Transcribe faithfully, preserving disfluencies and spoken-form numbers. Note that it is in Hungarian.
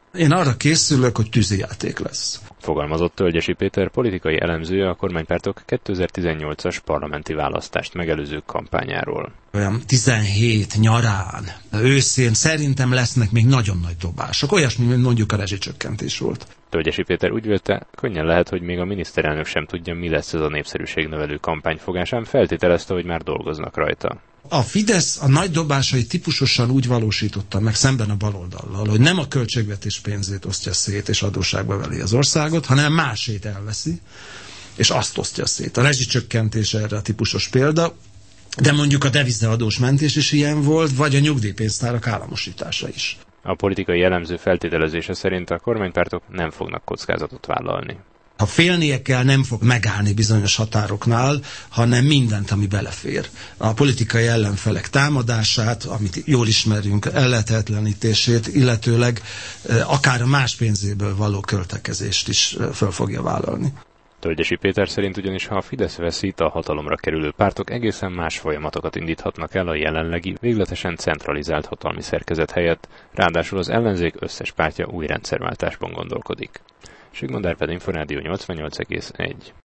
Én arra készülök, hogy tűzijáték lesz. Fogalmazott Tölgyesi Péter, politikai elemzője a kormánypártok kétezer-tizennyolcas parlamenti választást megelőző kampányáról. Olyan tizenhét nyarán, őszén szerintem lesznek még nagyon nagy dobások. Olyasmi, mint mondjuk a rezsicsökkentés volt. Tölgyesi Péter úgy vélte, könnyen lehet, hogy még a miniszterelnök sem tudja, mi lesz ez a népszerűségnövelő kampányfogás, ám feltételezte, hogy már dolgoznak rajta. A Fidesz a nagy dobásai típusosan úgy valósította meg szemben a baloldallal, hogy nem a költségvetés pénzét osztja szét és adósságba veli az országot, hanem másét elveszi, és azt osztja szét. A rezsicsökkentés erre a típusos példa, de mondjuk a devizaadós mentés is ilyen volt, vagy a nyugdíjpénztárak államosítása is. A politikai jellemző feltételezése szerint a kormánypártok nem fognak kockázatot vállalni. Ha félnie kell, nem fog megállni bizonyos határoknál, hanem mindent, ami belefér. A politikai ellenfelek támadását, amit jól ismerünk, ellehetetlenítését, illetőleg akár a más pénzéből való költekezést is föl fogja vállalni. Tölgyesi Péter szerint ugyanis, ha a Fidesz veszít, a hatalomra kerülő pártok egészen más folyamatokat indíthatnak el a jelenlegi, végletesen centralizált hatalmi szerkezet helyett, ráadásul az ellenzék összes pártja új rendszerváltásban gondolkodik. Sigmond Árpád, Inforádió nyolcvannyolc egész egy.